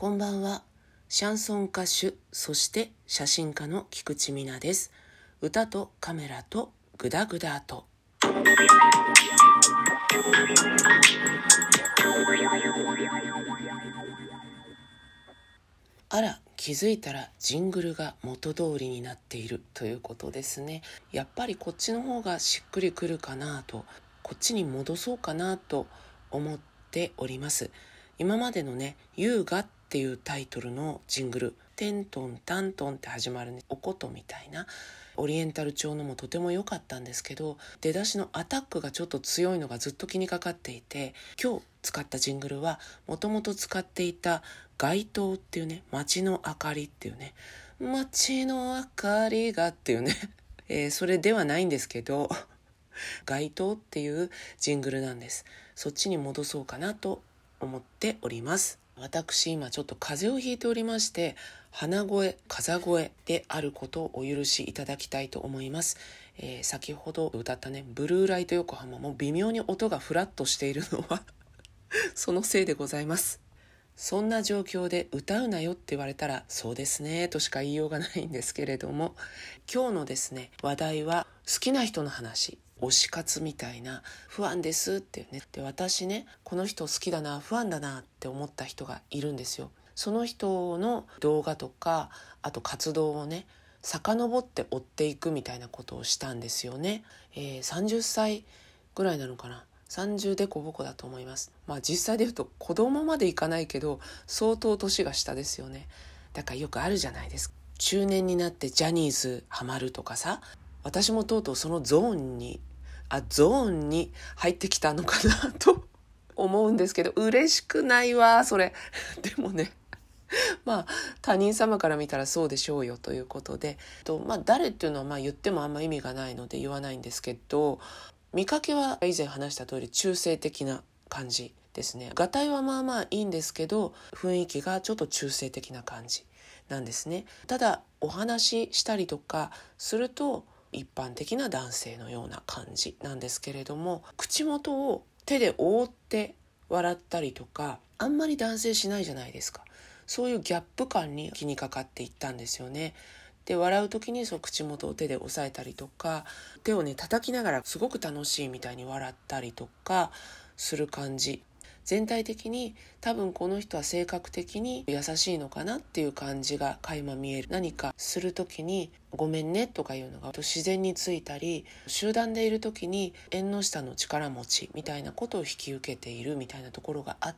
こんばんは。シャンソン歌手、そして写真家の菊池美奈です。歌とカメラとグダグダと。あら、気づいたらジングルが元通りになっているということですね。やっぱりこっちの方がしっくりくるかなと、こっちに戻そうかなと思っております。今までのね、優雅っていうタイトルのジングル、テントンタントンって始まるね、おことみたいなオリエンタル調のもとても良かったんですけど、出だしのアタックがちょっと強いのがずっと気にかかっていて、今日使ったジングルはもともと使っていた街灯っていうね、街の明かりっていうね、街の明かりがっていうねそれではないんですけど街灯っていうジングルなんです。そっちに戻そうかなと思っております。私今ちょっと風邪をひいておりまして、鼻声、風声であることをお許しいただきたいと思います。先ほど歌ったね、ブルーライト横浜も微妙に音がフラッとしているのはそのせいでございます。そんな状況で歌うなよって言われたらそうですねとしか言いようがないんですけれども、今日のですね話題は好きな人の話、推し活みたいな、ファンですっていうね。で、私ね、この人好きだな、ファンだなって思った人がいるんですよ。その人の動画とか、あと活動をね、遡って追っていくみたいなことをしたんですよね。30歳ぐらいなのかな、30でこぼこだと思います。実際で言うと子供までいかないけど相当年が下ですよね。だからよくあるじゃないですか。中年になってジャニーズハマるとかさ、私もとうとうそのゾーンに入ってきたのかなと思うんですけど、嬉しくないわそれでもね他人様から見たらそうでしょうよということで、誰っていうのは言ってもあんま意味がないので言わないんですけど、見かけは以前話した通り中性的な感じですね。がたいはまあまあいいんですけど、雰囲気がちょっと中性的な感じなんですね。ただお話ししたりとかすると一般的な男性のような感じなんですけれども、口元を手で覆って笑ったりとかあんまり男性しないじゃないですか。そういうギャップ感に気にかかっていったんですよね。で、笑う時に口元を手で押さえたりとか、手をね叩きながらすごく楽しいみたいに笑ったりとかする感じ、全体的に多分この人は性格的に優しいのかなっていう感じが垣間見える。何かする時にごめんねとかいうのが自然についたり、集団でいる時に縁の下の力持ちみたいなことを引き受けているみたいなところがあって、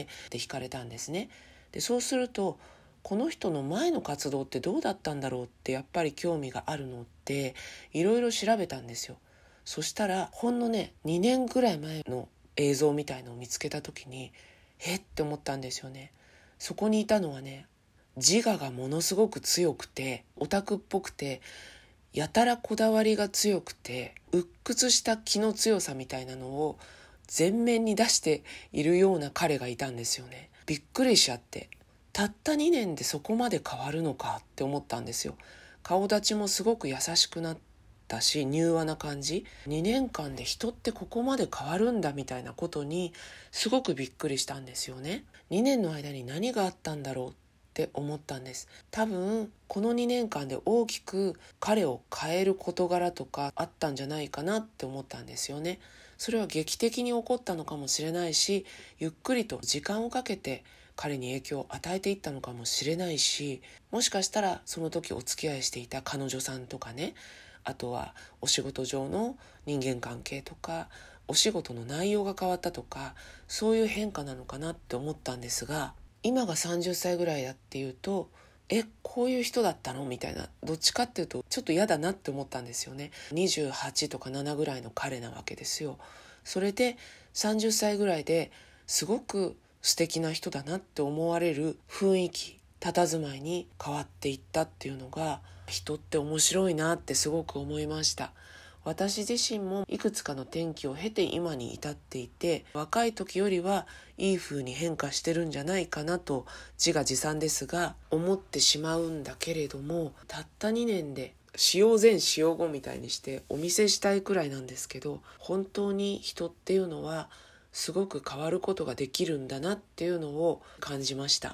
で惹かれたんですね。でそうするとこの人の前の活動ってどうだったんだろうってやっぱり興味があるのっていろいろ調べたんですよ。そしたらほんのね2年ぐらい前の映像みたいのを見つけた時にって思ったんですよね。そこにいたのはね、自我がものすごく強くてオタクっぽくて、やたらこだわりが強くて鬱屈した気の強さみたいなのを前面に出しているような彼がいたんですよね。びっくりしちゃって、たった2年でそこまで変わるのかって思ったんですよ。顔立ちもすごく優しくなったし柔和な感じ、2年間で人ってここまで変わるんだみたいなことにすごくびっくりしたんですよね。2年の間に何があったんだろうって思ったんです。多分この2年間で大きく彼を変える事柄とかあったんじゃないかなって思ったんですよね。それは劇的に起こったのかもしれないし、ゆっくりと時間をかけて彼に影響を与えていったのかもしれないし、もしかしたらその時お付き合いしていた彼女さんとかね、あとはお仕事上の人間関係とかお仕事の内容が変わったとか、そういう変化なのかなって思ったんですが、今が30歳ぐらいだっていうとこういう人だったのみたいな、どっちかっていうとちょっと嫌だなって思ったんですよね。28とか7ぐらいの彼なわけですよ。それで30歳ぐらいですごく素敵な人だなって思われる雰囲気、佇まいに変わっていったっていうのが、人って面白いなってすごく思いました。私自身もいくつかの転機を経て今に至っていて、若い時よりはいい風に変化してるんじゃないかなと自画自賛ですが思ってしまうんだけれども、たった2年で使用前使用後みたいにしてお見せしたいくらいなんですけど、本当に人っていうのはすごく変わることができるんだなっていうのを感じました。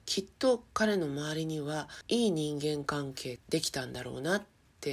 きっと彼の周りにはいい人間関係できたんだろうなって、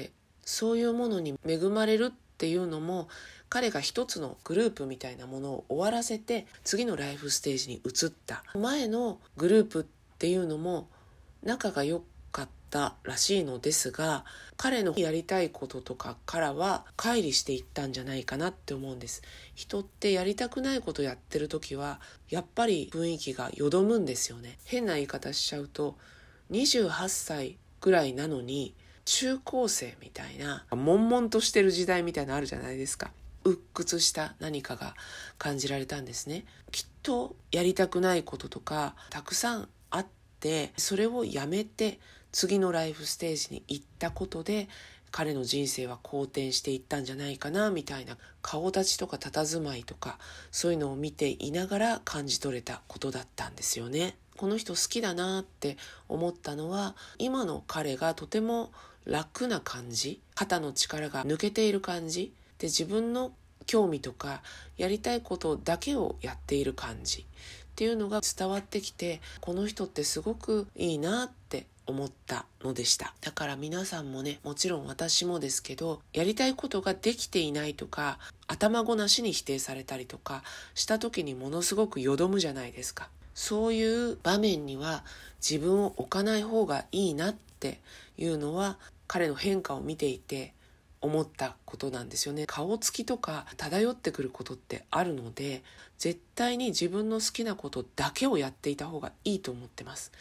そういうものに恵まれるっていうのも、彼が一つのグループみたいなものを終わらせて次のライフステージに移った前のグループっていうのも仲が良かったらしいのですが、彼のやりたいこととかからは乖離していったんじゃないかなって思うんです。人ってやりたくないことやってる時はやっぱり雰囲気がよどむんですよね。変な言い方しちゃうと、28歳ぐらいなのに中高生みたいな悶々としてる時代みたいなのあるじゃないですか。鬱屈した何かが感じられたんですね。きっとやりたくないこととかたくさんあって、それをやめて次のライフステージに行ったことで彼の人生は好転していったんじゃないかな、みたいな顔立ちとか佇まいとか、そういうのを見ていながら感じ取れたことだったんですよね。この人好きだなって思ったのは、今の彼がとても楽な感じ、肩の力が抜けている感じで、自分の興味とかやりたいことだけをやっている感じっていうのが伝わってきて、この人ってすごくいいなって思ったのでした。だから皆さんもね、もちろん私もですけど、やりたいことができていないとか、頭ごなしに否定されたりとかした時にものすごくよどむじゃないですか。そういう場面には自分を置かない方がいいなっていうのは、彼の変化を見ていて思ったことなんですよね。顔つきとか漂ってくることってあるので、絶対に自分の好きなことだけをやっていた方がいいと思ってます。